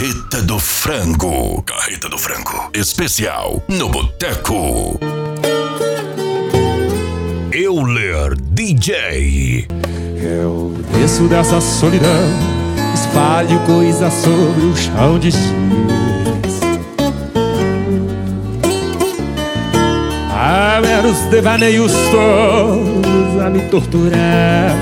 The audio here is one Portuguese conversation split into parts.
Carreta do Frango. Carreta do Frango. Especial no Boteco. Euler DJ. Eu desço dessa solidão, espalho coisas sobre o chão de giz. Há meros devaneios todos a me torturar.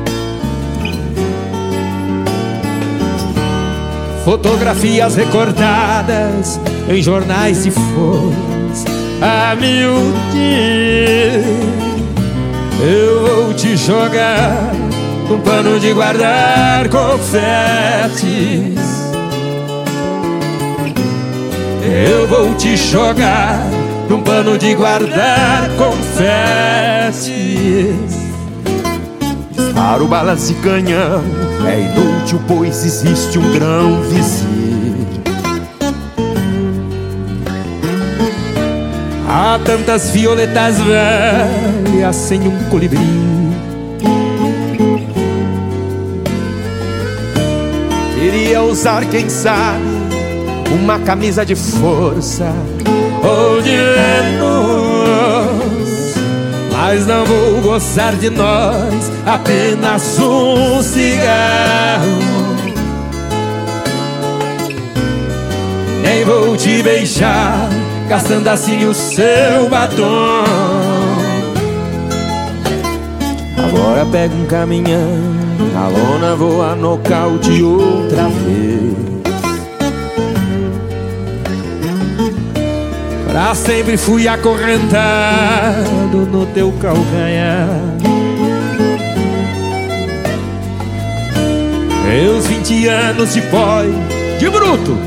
Fotografias recordadas em jornais e folhas a miudinho. Eu vou te jogar num pano de guardar confetes. Eu vou te jogar num pano de guardar confetes. Disparo balas de canhão, é inútil, pois existe um grão vizinho. Há tantas violetas velhas sem um colibri. Queria usar, quem sabe, uma camisa de força ou de Vênus, mas não vou gozar de nós, apenas um cigarro. Nem vou te beijar, gastando assim o seu batom. Agora pego um caminhão, a lona voa nocaute outra vez. Pra sempre fui acorrentado no teu calcanhar. Meus 20 anos de boy, de bruto,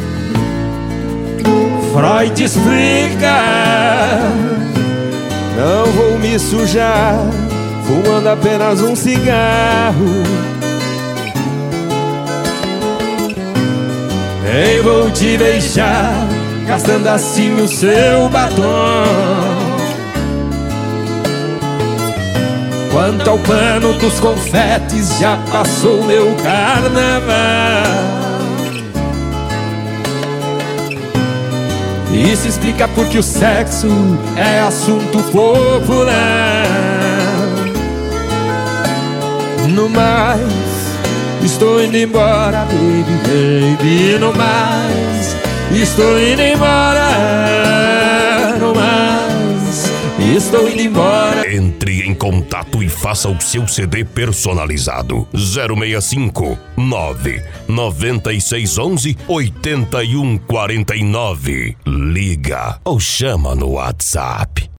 Freud explica. Não vou me sujar fumando apenas um cigarro. Nem vou te beijar, gastando assim o seu batom. Quanto ao pano dos confetes, já passou meu carnaval. Isso explica porque o sexo é assunto popular. No mais, estou indo embora, baby, baby. No mais, estou indo embora. No mais, estou indo embora. Entre em contato e faça o seu CD personalizado. 065 99611 8149. Liga ou chama no WhatsApp.